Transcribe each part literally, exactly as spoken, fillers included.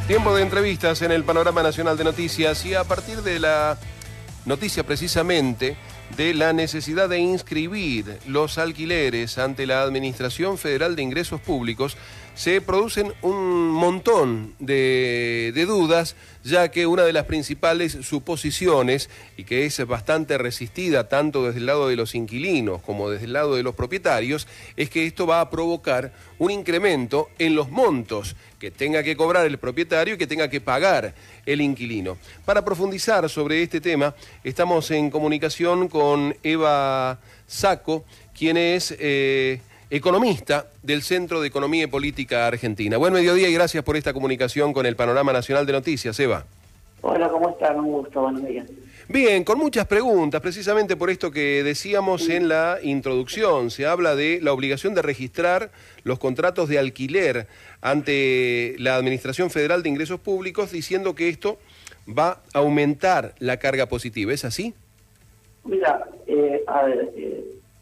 Tiempo de entrevistas en el Panorama Nacional de Noticias y a partir de la noticia precisamente de la necesidad de inscribir los alquileres ante la Administración Federal de Ingresos Públicos, se producen un montón de, de dudas, ya que una de las principales suposiciones, y que es bastante resistida tanto desde el lado de los inquilinos como desde el lado de los propietarios, es que esto va a provocar un incremento en los montos que tenga que cobrar el propietario y que tenga que pagar el inquilino. Para profundizar sobre este tema, estamos en comunicación con Eva Sacco, quien es eh, economista del Centro de Economía y Política Argentina. Buen mediodía y gracias por esta comunicación con el Panorama Nacional de Noticias, Eva. Hola, ¿cómo están? Un gusto, buenos días. Bien, con muchas preguntas, precisamente por esto que decíamos sí. en la introducción. Se habla de la obligación de registrar los contratos de alquiler ante la Administración Federal de Ingresos Públicos, diciendo que esto va a aumentar la carga positiva. ¿Es así? Mira, eh, a ver, eh,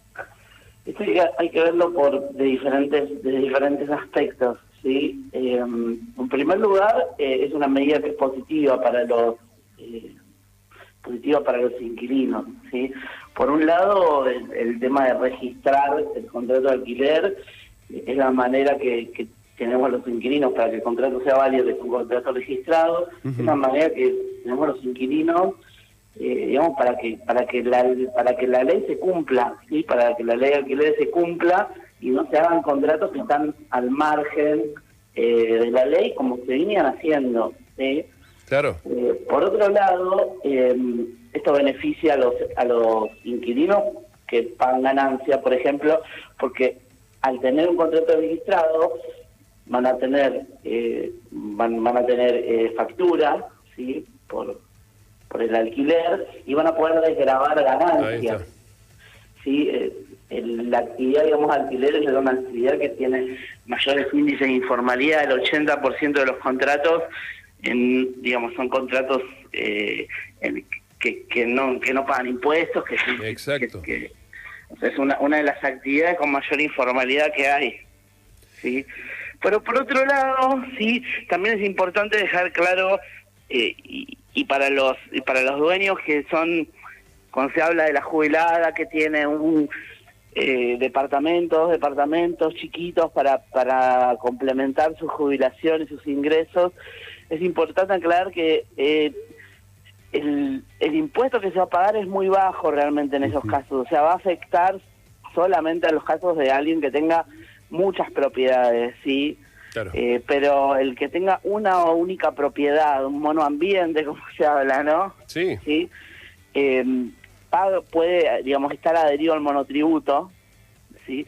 esto hay que, hay que verlo por de diferentes, de diferentes aspectos, ¿sí? Eh, en primer lugar, eh, es una medida que es positiva para los... Eh, positiva para los inquilinos, ¿sí? Por un lado, el, el tema de registrar el contrato de alquiler es la manera que, que tenemos los inquilinos para que el contrato sea válido, que es un contrato registrado, uh-huh. es la manera que tenemos los inquilinos, eh, digamos, para que para que la para que la ley se cumpla, ¿sí? Para que la ley de alquiler se cumpla y no se hagan contratos que están al margen eh, de la ley como se venían haciendo, ¿sí? Claro. Eh, por otro lado, eh, esto beneficia a los a los inquilinos que pagan ganancia, por ejemplo, porque al tener un contrato registrado van a tener eh, van, van a tener eh, factura, sí, por por el alquiler y van a poder desgravar ganancias. Sí, eh, el, la actividad, digamos, alquiler es una actividad que tiene mayores índices de informalidad. El ochenta por ciento de los contratos En, digamos, son contratos eh, en, que, que no que no pagan impuestos, que, Exacto. que, que o sea, es una una de las actividades con mayor informalidad que hay, sí. Pero por otro lado, sí, también es importante dejar claro eh, y, y para los y para los dueños que son, cuando se habla de la jubilada que tiene un eh, departamentos departamentos chiquitos para para complementar su jubilación y sus ingresos. Es importante aclarar que eh, el, el impuesto que se va a pagar es muy bajo realmente en esos uh-huh. casos. O sea, va a afectar solamente a los casos de alguien que tenga muchas propiedades, ¿sí? Claro. Eh, pero el que tenga una única propiedad, un monoambiente, como se habla, ¿no? Sí. ¿Sí? Eh, paga, puede, digamos, estar adherido al monotributo, ¿sí?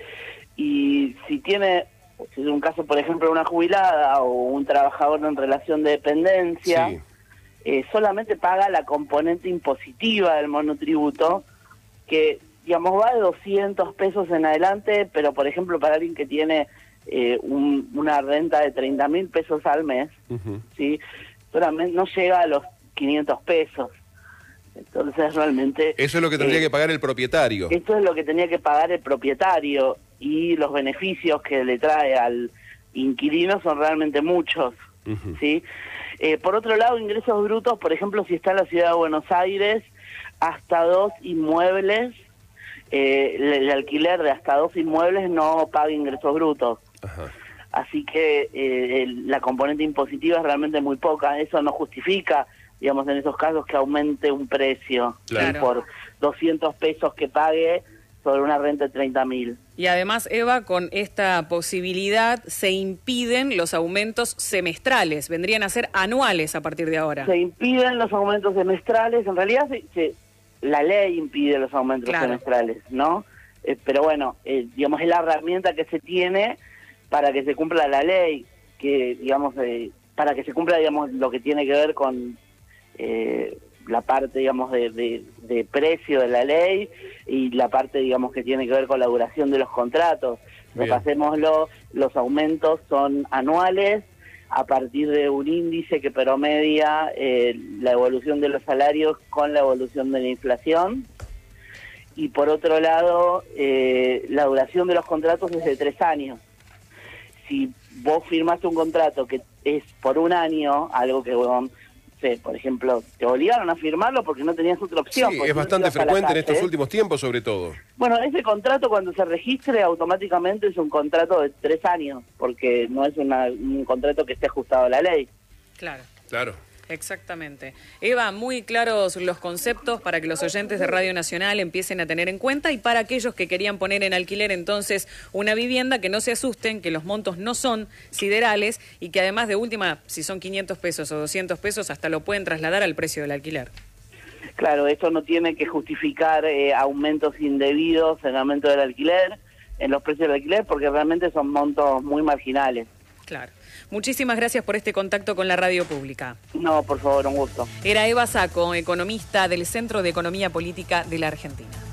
Y si tiene... Si es un caso, por ejemplo, de una jubilada o un trabajador en relación de dependencia, sí. eh, solamente paga la componente impositiva del monotributo, que, digamos, va de doscientos pesos en adelante, pero, por ejemplo, para alguien que tiene eh, un, una renta de treinta mil pesos al mes, uh-huh. ¿sí? solamente no llega a los quinientos pesos. Entonces, realmente... Eso es lo que tendría eh, que pagar el propietario. Esto es lo que tenía que pagar el propietario, y los beneficios que le trae al inquilino son realmente muchos, uh-huh. ¿sí? Eh, por otro lado, ingresos brutos, por ejemplo, si está en la ciudad de Buenos Aires, hasta dos inmuebles, eh, el, el alquiler de hasta dos inmuebles no paga ingresos brutos. Uh-huh. Así que eh, el, la componente impositiva es realmente muy poca. Eso no justifica, digamos, en esos casos que aumente un precio, claro. ¿sí? Por doscientos pesos que pague sobre una renta de treinta mil. Y además, Eva, con esta posibilidad se impiden los aumentos semestrales, vendrían a ser anuales a partir de ahora. Se impiden los aumentos semestrales, en realidad se, se, la ley impide los aumentos claro. semestrales, ¿no? Eh, pero bueno, eh, digamos, es la herramienta que se tiene para que se cumpla la ley, que digamos, eh, para que se cumpla, digamos, lo que tiene que ver con... Eh, la parte, digamos, de, de, de precio de la ley y la parte, digamos, que tiene que ver con la duración de los contratos. Repasémoslo, los aumentos son anuales a partir de un índice que promedia eh, la evolución de los salarios con la evolución de la inflación. Y por otro lado, eh, la duración de los contratos es de tres años. Si vos firmaste un contrato que es por un año, algo que, bueno, sé, por ejemplo, te obligaron a firmarlo porque no tenías otra opción. Sí, es bastante no frecuente en estos últimos tiempos, sobre todo. Bueno, ese contrato cuando se registre automáticamente es un contrato de tres años, porque no es una, un contrato que esté ajustado a la ley. Claro. Claro. Exactamente. Eva, muy claros los conceptos para que los oyentes de Radio Nacional empiecen a tener en cuenta y para aquellos que querían poner en alquiler entonces una vivienda, que no se asusten, que los montos no son siderales y que además de última, si son quinientos pesos o doscientos pesos, hasta lo pueden trasladar al precio del alquiler. Claro, esto no tiene que justificar eh, aumentos indebidos en el aumento del alquiler, en los precios del alquiler, porque realmente son montos muy marginales. Claro. Muchísimas gracias por este contacto con la radio pública. No, por favor, un gusto. Era Eva Sacco, economista del Centro de Economía Política de la Argentina.